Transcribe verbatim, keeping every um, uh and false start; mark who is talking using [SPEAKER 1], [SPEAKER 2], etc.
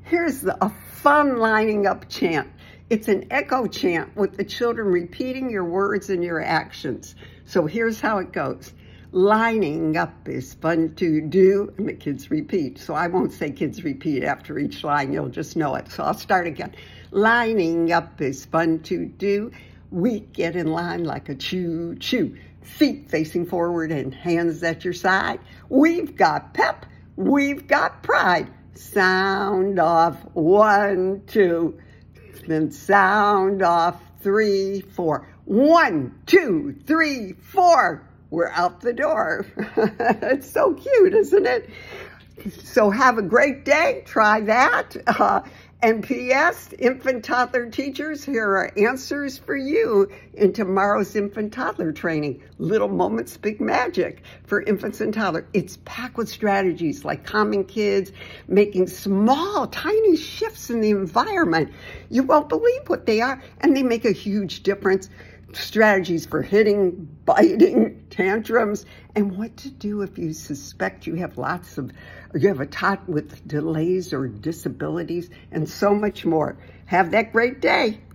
[SPEAKER 1] Here's the, a fun lining up chant. It's an echo chant with the children repeating your words and your actions. So here's how it goes. Lining up is fun to do, and the kids repeat. So I won't say kids repeat after each line, you'll just know it. So I'll start again. Lining up is fun to do. We get in line like a choo-choo. Feet facing forward and hands at your side. We've got pep, we've got pride. Sound off, one, two. Then sound off, three, four. One, two, three, four. We're out the door. It's so cute, isn't it? So have a great day. Try that. Uh, and P S, infant toddler teachers, here are answers for you in tomorrow's infant toddler training. Little Moments, Big Magic for infants and toddlers. It's packed with strategies like calming kids, making small, tiny shifts in the environment. You won't believe what they are, and they make a huge difference. Strategies for hitting, biting, tantrums, and what to do if you suspect you have lots of, or you have a tot with delays or disabilities, and so much more. Have that great day.